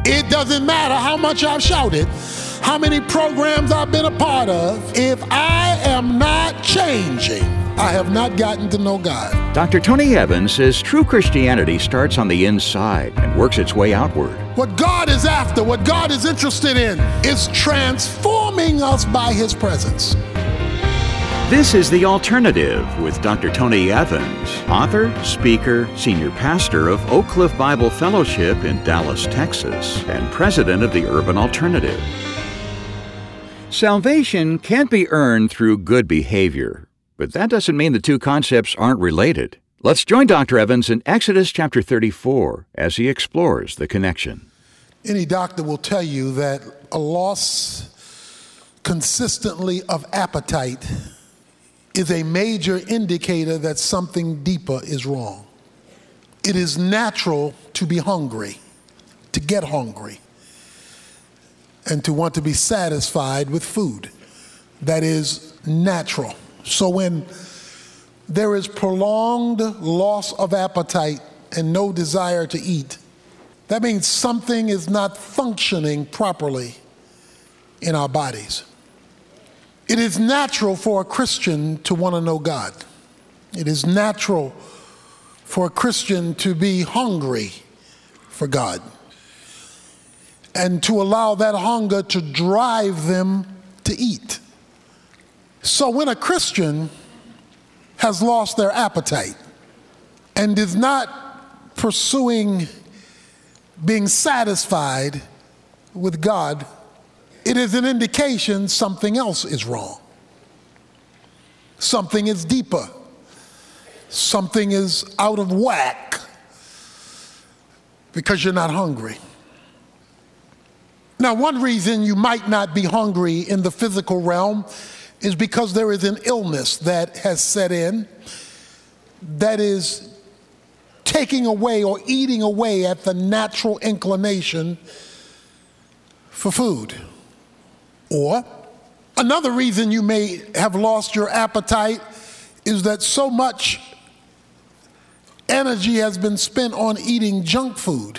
It doesn't matter how much I've shouted, how many programs I've been a part of. If I am not changing, I have not gotten to know God. Dr. Tony Evans says true Christianity starts on the inside and works its way outward. What God is after, what God is interested in, is transforming us by His presence. This is The Alternative with Dr. Tony Evans, author, speaker, senior pastor of Oak Cliff Bible Fellowship in Dallas, Texas, and president of the Urban Alternative. Salvation can't be earned through good behavior, but that doesn't mean the two concepts aren't related. Let's join Dr. Evans in Exodus chapter 34 as he explores the connection. Any doctor will tell you that a loss consistently of appetite is a major indicator that something deeper is wrong. It is natural to be hungry, to get hungry, and to want to be satisfied with food. That is natural. So when there is prolonged loss of appetite and no desire to eat, that means something is not functioning properly in our bodies. It is natural for a Christian to want to know God. It is natural for a Christian to be hungry for God and to allow that hunger to drive them to eat. So when a Christian has lost their appetite and is not pursuing being satisfied with God, it is an indication something else is wrong. Something is deeper. Something is out of whack because you're not hungry. Now, one reason you might not be hungry in the physical realm is because there is an illness that has set in that is taking away or eating away at the natural inclination for food. Or another reason you may have lost your appetite is that so much energy has been spent on eating junk food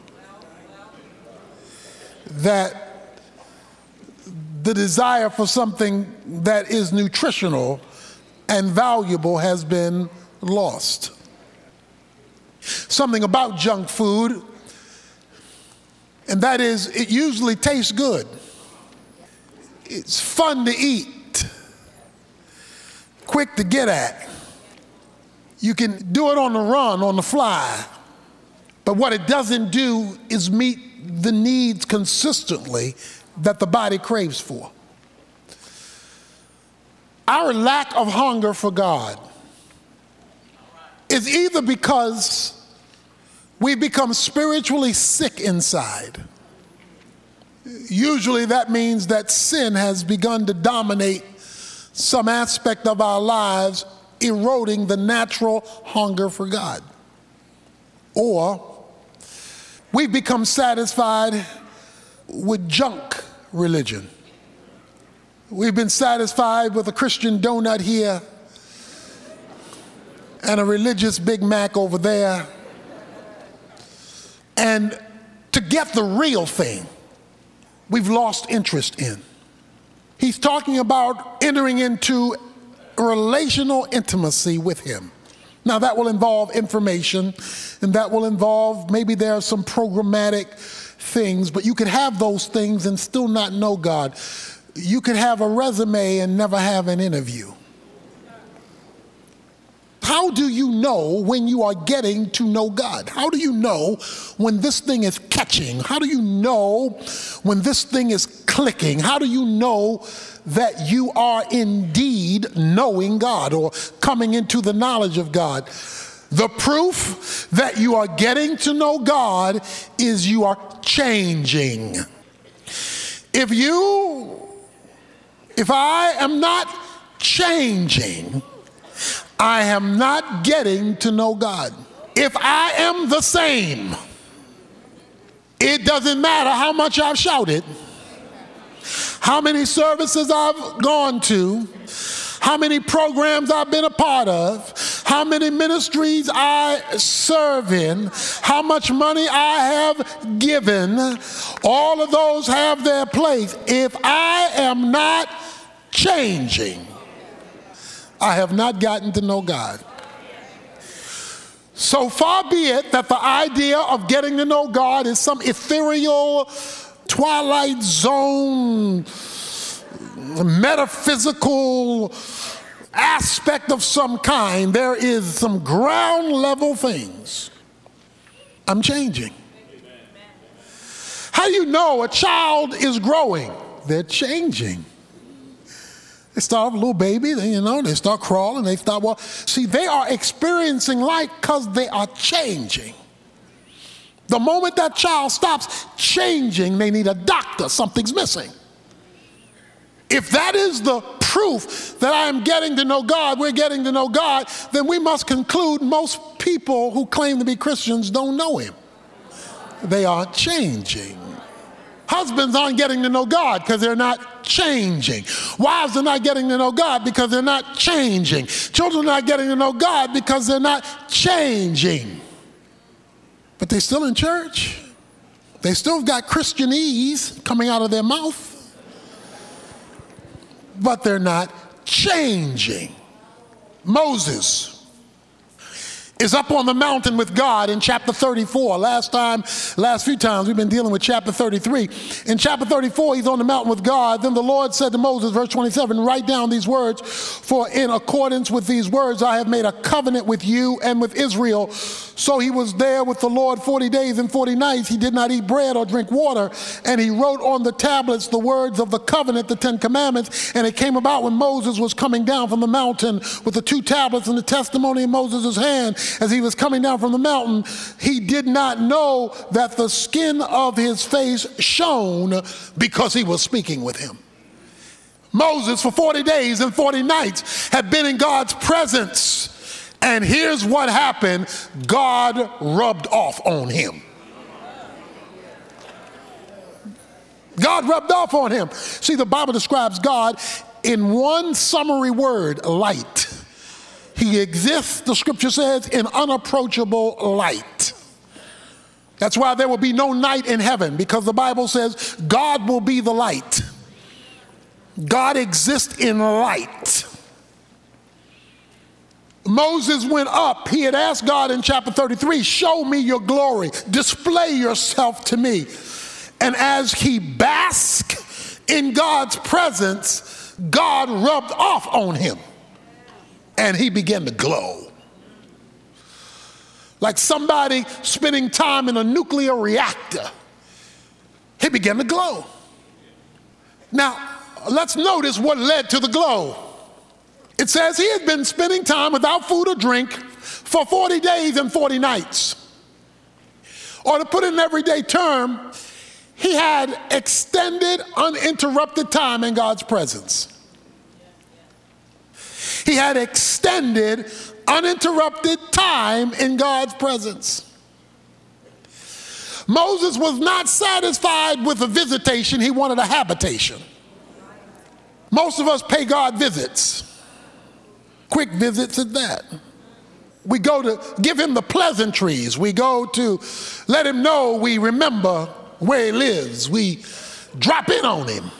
that the desire for something that is nutritional and valuable has been lost. Something about junk food, and that is it usually tastes good. It's fun to eat, quick to get at. You can do it on the run, on the fly. But what it doesn't do is meet the needs consistently that the body craves for. Our lack of hunger for God is either because we've become spiritually sick inside. Usually that means that sin has begun to dominate some aspect of our lives, eroding the natural hunger for God. Or we've become satisfied with junk religion. We've been satisfied with a Christian donut here and a religious Big Mac over there. And to get the real thing, we've lost interest in. He's talking about entering into relational intimacy with Him. Now that will involve information, and that will involve, maybe there are some programmatic things, but you could have those things and still not know God. You could have a resume and never have an interview. How do you know when you are getting to know God? How do you know when this thing is catching? How do you know when this thing is clicking? How do you know that you are indeed knowing God or coming into the knowledge of God? The proof that you are getting to know God is you are changing. If I am not changing, I am not getting to know God. If I am the same, it doesn't matter how much I've shouted, how many services I've gone to, how many programs I've been a part of, how many ministries I serve in, how much money I have given. All of those have their place. If I am not changing, I have not gotten to know God. So far be it that the idea of getting to know God is some ethereal, twilight zone, metaphysical aspect of some kind. There is some ground level things. I'm changing. How do you know a child is growing? They're changing. They start off a little baby, then, they start crawling, they start walking. See, they are experiencing life because they are changing. The moment that child stops changing, they need a doctor. Something's missing. If that is the proof that I am getting to know God, we're getting to know God, then we must conclude most people who claim to be Christians don't know Him. They aren't changing. Husbands aren't getting to know God because they're not changing. Wives are not getting to know God because they're not changing. Children are not getting to know God because they're not changing. But they're still in church. They still got Christianese coming out of their mouth. But they're not changing. Moses is up on the mountain with God in chapter 34. Last few times we've been dealing with chapter 33. In chapter 34, he's on the mountain with God. Then the Lord said to Moses, verse 27, write down these words, for in accordance with these words I have made a covenant with you and with Israel. So he was there with the Lord 40 days and 40 nights. He did not eat bread or drink water. And he wrote on the tablets the words of the covenant, the 10 commandments. And it came about when Moses was coming down from the mountain with the 2 tablets and the testimony in Moses' hand. As he was coming down from the mountain, he did not know that the skin of his face shone because he was speaking with him. Moses, for 40 days and 40 nights, had been in God's presence. And here's what happened. God rubbed off on him. God rubbed off on him. See, the Bible describes God in one summary word, light. He exists, the scripture says, in unapproachable light. That's why there will be no night in heaven, because the Bible says God will be the light. God exists in light. Moses went up. He had asked God in chapter 33, show me your glory, display yourself to me. And as he basked in God's presence, God rubbed off on him. And he began to glow. Like somebody spending time in a nuclear reactor. He began to glow. Now, let's notice what led to the glow. It says he had been spending time without food or drink for 40 days and 40 nights. Or to put it in an everyday term, he had extended, uninterrupted time in God's presence. He had extended, uninterrupted time in God's presence. Moses was not satisfied with a visitation. He wanted a habitation. Most of us pay God visits. Quick visits at that. We go to give him the pleasantries. We go to let him know we remember where he lives. We drop in on him.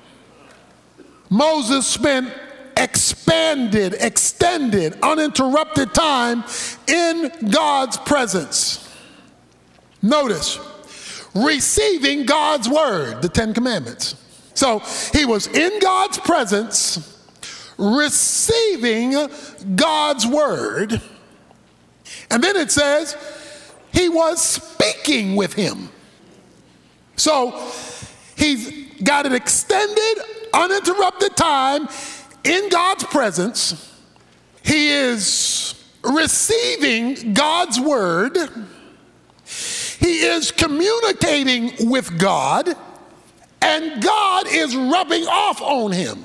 Moses spent expanded, extended, uninterrupted time in God's presence. Notice, receiving God's word, the 10 commandments. So he was in God's presence, receiving God's word, and then it says he was speaking with him. So he's got an extended, uninterrupted time in God's presence. He is receiving God's word. He is communicating with God, and God is rubbing off on him.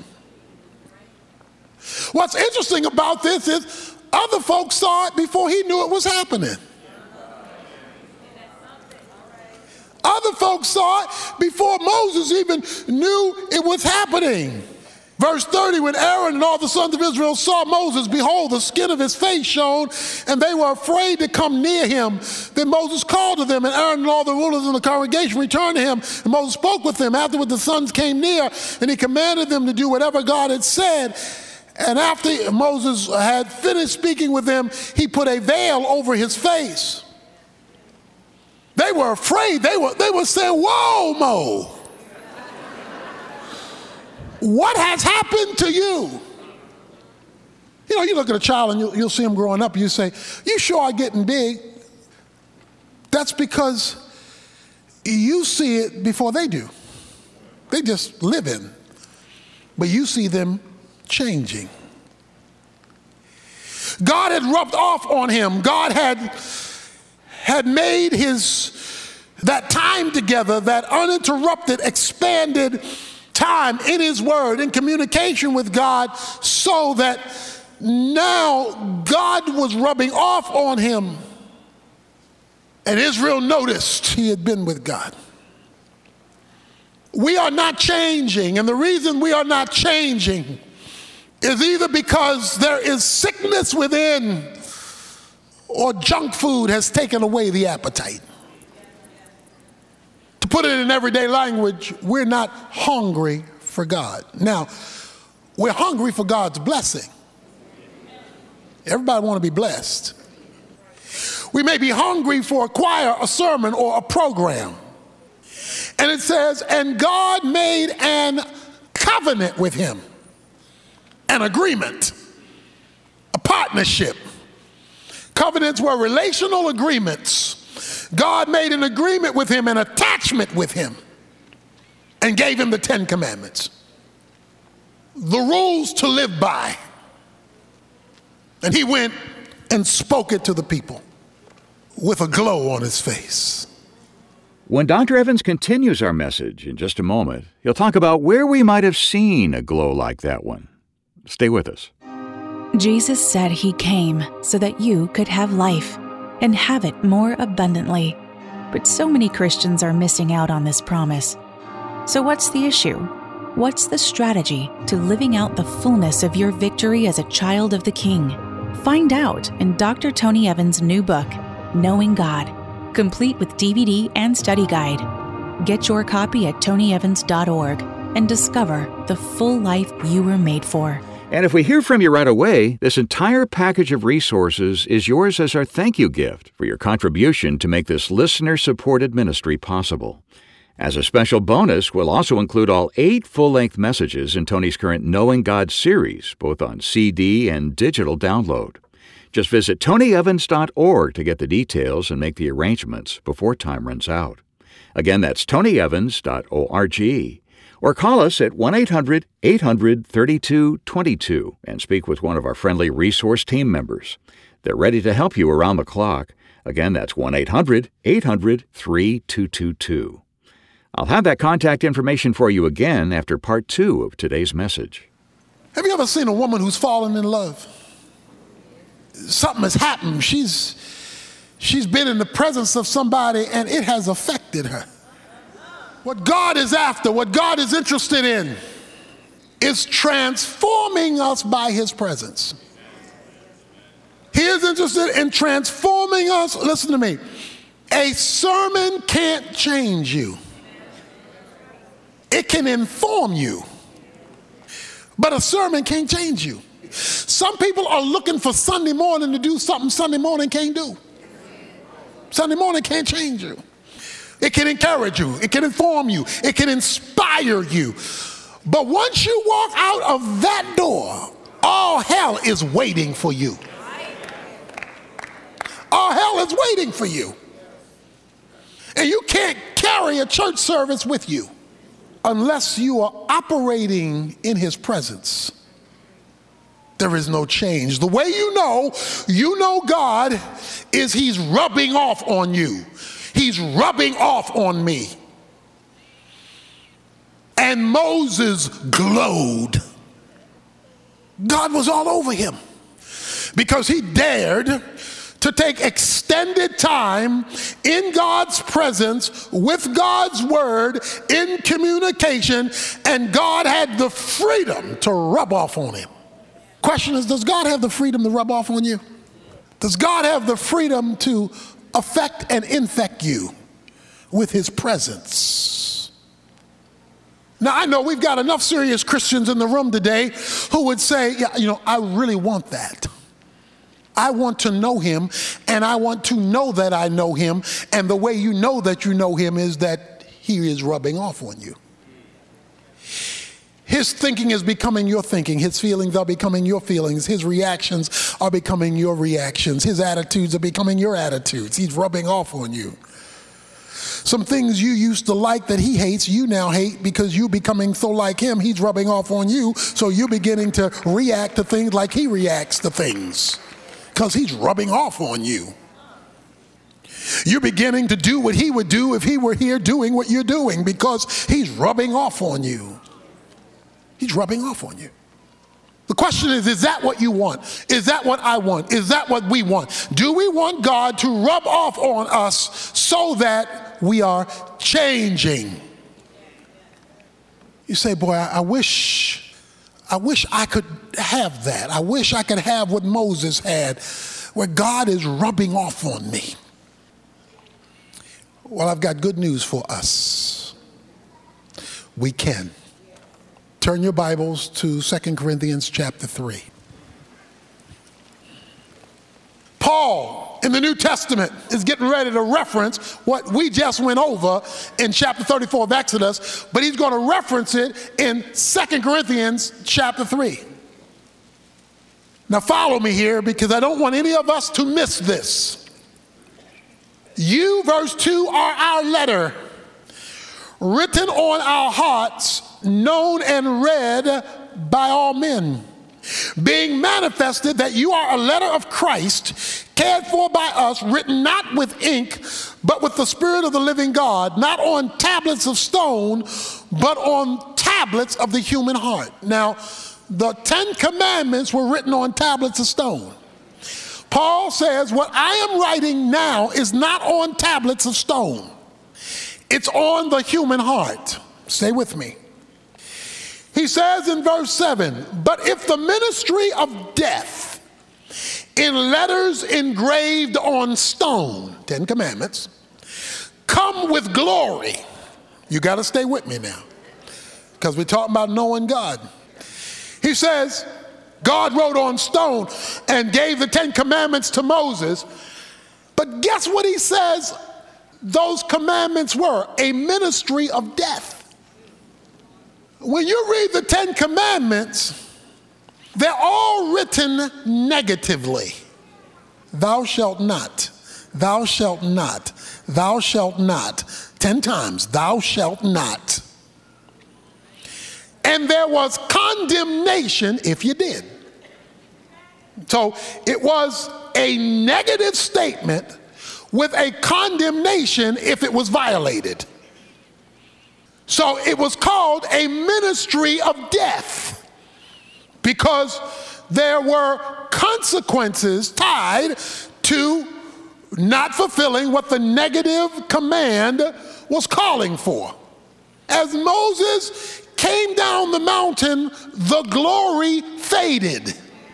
What's interesting about this is other folks saw it before he knew it was happening. Other folks saw it before Moses even knew it was happening. Verse 30, when Aaron and all the sons of Israel saw Moses, behold, the skin of his face shone, and they were afraid to come near him. Then Moses called to them, and Aaron and all the rulers in the congregation returned to him, and Moses spoke with them. Afterward the sons came near, and he commanded them to do whatever God had said. And after Moses had finished speaking with them, he put a veil over his face. They were afraid. They were saying, whoa, Mo. What has happened to you? You know, you look at a child and you'll see them growing up and you say, you sure are getting big. That's because you see it before they do. They just live in. But you see them changing. God had rubbed off on him. God had made that time together, that uninterrupted, expanded time in his word, in communication with God, so that now God was rubbing off on him. And Israel noticed he had been with God. We are not changing, and the reason we are not changing is either because there is sickness within or junk food has taken away the appetite. To put it in everyday language, we're not hungry for God. Now, we're hungry for God's blessing. Everybody want to be blessed. We may be hungry for a choir, a sermon, or a program. And it says, and God made an covenant with him, an agreement, a partnership. Covenants were relational agreements. God made an agreement with him, an attachment with him, and gave him the 10 Commandments, the rules to live by. And he went and spoke it to the people with a glow on his face. When Dr. Evans continues our message in just a moment, he'll talk about where we might have seen a glow like that one. Stay with us. Jesus said he came so that you could have life and have it more abundantly. But so many Christians are missing out on this promise. So what's the issue? What's the strategy to living out the fullness of your victory as a child of the King? Find out in Dr. Tony Evans' new book, Knowing God, complete with DVD and study guide. Get your copy at tonyevans.org and discover the full life you were made for. And if we hear from you right away, this entire package of resources is yours as our thank you gift for your contribution to make this listener-supported ministry possible. As a special bonus, we'll also include all 8 full-length messages in Tony's current Knowing God series, both on CD and digital download. Just visit tonyevans.org to get the details and make the arrangements before time runs out. Again, that's tonyevans.org. Or call us at 1-800-800-3222 and speak with one of our friendly resource team members. They're ready to help you around the clock. Again, that's 1-800-800-3222. I'll have that contact information for you again after part 2 of today's message. Have you ever seen a woman who's fallen in love? Something has happened. She's been in the presence of somebody and it has affected her. What God is after, what God is interested in, is transforming us by his presence. He is interested in transforming us. Listen to me. A sermon can't change you. It can inform you. But a sermon can't change you. Some people are looking for Sunday morning to do something Sunday morning can't do. Sunday morning can't change you. It can encourage you. It can inform you. It can inspire you. But once you walk out of that door, all hell is waiting for you. All hell is waiting for you. And you can't carry a church service with you unless you are operating in his presence. There is no change. The way you know God is he's rubbing off on you. He's rubbing off on me. And Moses glowed. God was all over him because he dared to take extended time in God's presence with God's word in communication, and God had the freedom to rub off on him. Question is, does God have the freedom to rub off on you? Does God have the freedom to affect and infect you with his presence? Now, I know we've got enough serious Christians in the room today who would say, yeah, I really want that. I want to know him, and I want to know that I know him, and the way you know that you know him is that he is rubbing off on you. His thinking is becoming your thinking. His feelings are becoming your feelings. His reactions are becoming your reactions. His attitudes are becoming your attitudes. He's rubbing off on you. Some things you used to like that he hates, you now hate because you're becoming so like him, he's rubbing off on you, so you're beginning to react to things like he reacts to things. Because he's rubbing off on you. You're beginning to do what he would do if he were here doing what you're doing, because he's rubbing off on you. He's rubbing off on you. The question is that what you want? Is that what I want? Is that what we want? Do we want God to rub off on us so that we are changing? You say, boy, I wish I could have that. I wish I could have what Moses had, where God is rubbing off on me. Well, I've got good news for us. We can. Turn your Bibles to 2 Corinthians chapter 3. Paul, in the New Testament, is getting ready to reference what we just went over in chapter 34 of Exodus, but he's going to reference it in 2 Corinthians chapter 3. Now follow me here, because I don't want any of us to miss this. You, verse 2, are our letter, written on our hearts, known and read by all men, being manifested that you are a letter of Christ, cared for by us, written not with ink, but with the Spirit of the living God, not on tablets of stone, but on tablets of the human heart. Now, the 10 Commandments were written on tablets of stone. Paul says, what I am writing now is not on tablets of stone. It's on the human heart. Stay with me. He says in verse 7, but if the ministry of death in letters engraved on stone, 10 Commandments, come with glory. You got to stay with me now, because we're talking about knowing God. He says, God wrote on stone and gave the 10 Commandments to Moses. But guess what he says those commandments were? A ministry of death. When you read the 10 Commandments, they're all written negatively. Thou shalt not, thou shalt not, thou shalt not. 10 times, thou shalt not. And there was condemnation if you did. So it was a negative statement with a condemnation if it was violated. So it was called a ministry of death, because there were consequences tied to not fulfilling what the negative command was calling for. As Moses came down the mountain, the glory faded.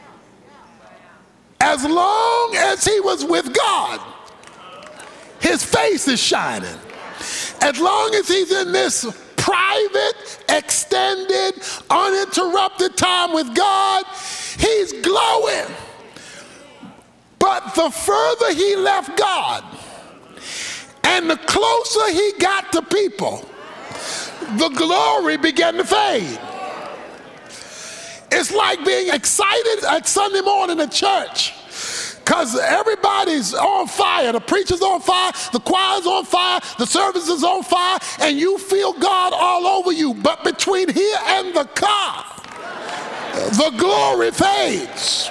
As long as he was with God, his face is shining. As long as he's in this private, extended, uninterrupted time with God, he's glowing. But the further he left God and the closer he got to people, the glory began to fade. It's like being excited at Sunday morning at church, because everybody's on fire. The preacher's on fire, the choir's on fire, the service is on fire, and you feel God all over you. But between here and the car, the glory fades.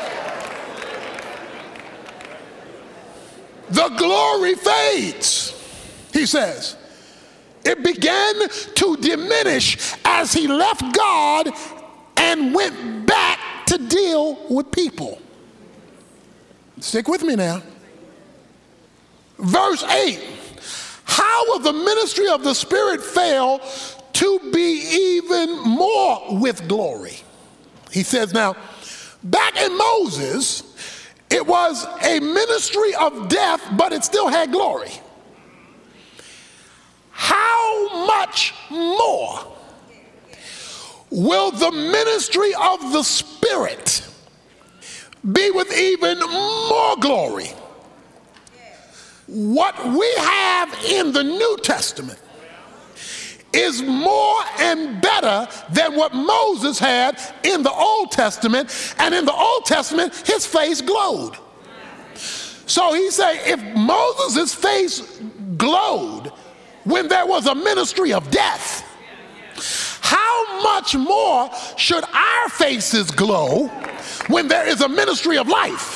The glory fades, he says. It began to diminish as he left God and went back to deal with people. Stick with me now. Verse 8, how will the ministry of the Spirit fail to be even more with glory? He says, now, back in Moses, it was a ministry of death, but it still had glory. How much more will the ministry of the Spirit be with even more glory? What we have in the New Testament is more and better than what Moses had in the Old Testament. And in the Old Testament, his face glowed. So he said, if Moses' face glowed when there was a ministry of death, how much more should our faces glow when there is a ministry of life?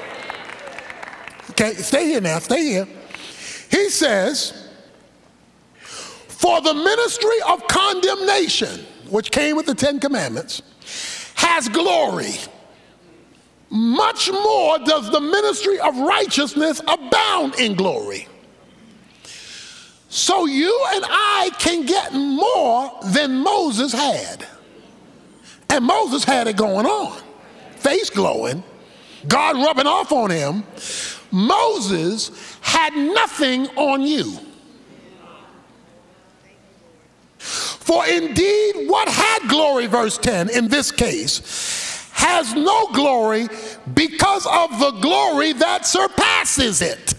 Okay, stay here now, stay here. He says, for the ministry of condemnation, which came with the Ten Commandments, has glory. Much more does the ministry of righteousness abound in glory. So you and I can get more than Moses had. And Moses had it going on. Face glowing, God rubbing off on him. Moses had nothing on you. For indeed, what had glory, verse 10, in this case, has no glory because of the glory that surpasses it.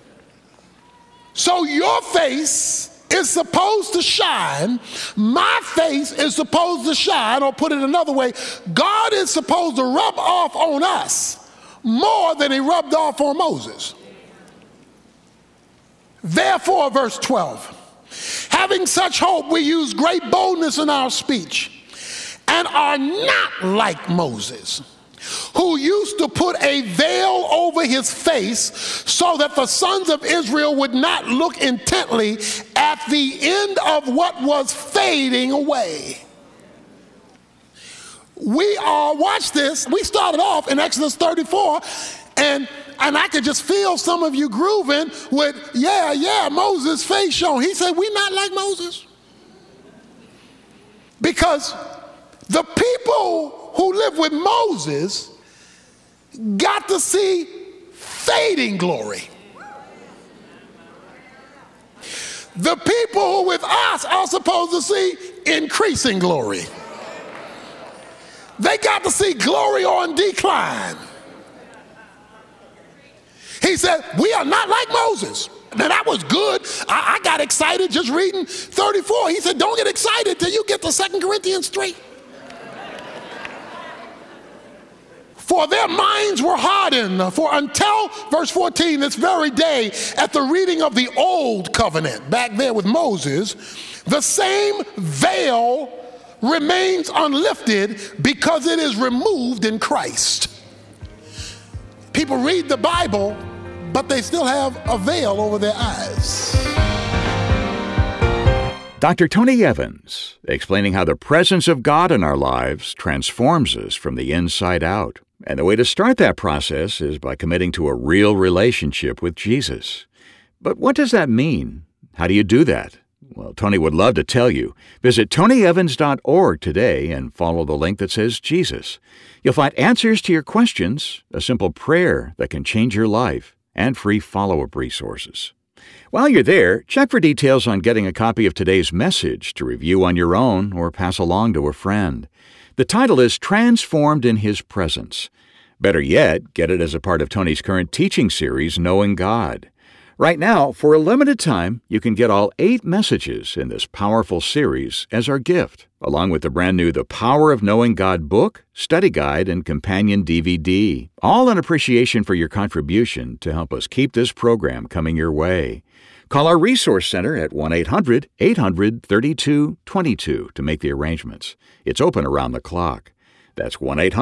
So your face is supposed to shine. My face is supposed to shine, or put it another way, God is supposed to rub off on us more than he rubbed off on Moses. Therefore, verse 12, having such hope, we use great boldness in our speech and are not like Moses, who used to put a veil over his face so that the sons of Israel would not look intently at the end of what was fading away. We are, watch this, we started off in Exodus 34, and I could just feel some of you grooving with, yeah, Moses' face shone. He said, we not like Moses. Because the people who lived with Moses got to see fading glory. The people who with us are supposed to see increasing glory. They got to see glory on decline. He said, we are not like Moses. Now that was good. I got excited just reading 34. He said, don't get excited till you get to 2 Corinthians 3. For their minds were hardened. For until, verse 14, this very day, at the reading of the old covenant, back there with Moses, the same veil remains unlifted because it is removed in Christ. People read the Bible, but they still have a veil over their eyes. Dr. Tony Evans, explaining how the presence of God in our lives transforms us from the inside out. And the way to start that process is by committing to a real relationship with Jesus. But what does that mean? How do you do that? Well, Tony would love to tell you. Visit tonyevans.org today and follow the link that says Jesus. You'll find answers to your questions, a simple prayer that can change your life, and free follow-up resources. While you're there, check for details on getting a copy of today's message to review on your own or pass along to a friend. The title is Transformed in His Presence. Better yet, get it as a part of Tony's current teaching series, Knowing God. Right now, for a limited time, you can get all 8 messages in this powerful series as our gift, along with the brand new The Power of Knowing God book, study guide, and companion DVD, all in appreciation for your contribution to help us keep this program coming your way. Call our Resource Center at 1-800-800-3222 to make the arrangements. It's open around the clock. That's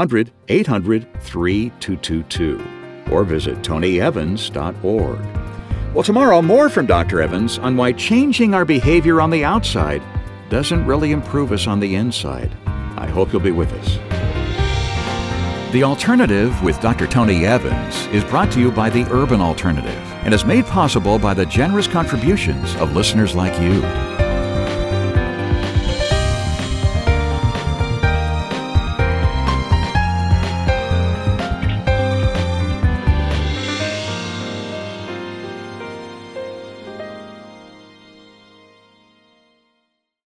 1-800-800-3222. Or visit tonyevans.org. Well, tomorrow, more from Dr. Evans on why changing our behavior on the outside doesn't really improve us on the inside. I hope you'll be with us. The Alternative with Dr. Tony Evans is brought to you by the Urban Alternative. and is made possible by the generous contributions of listeners like you.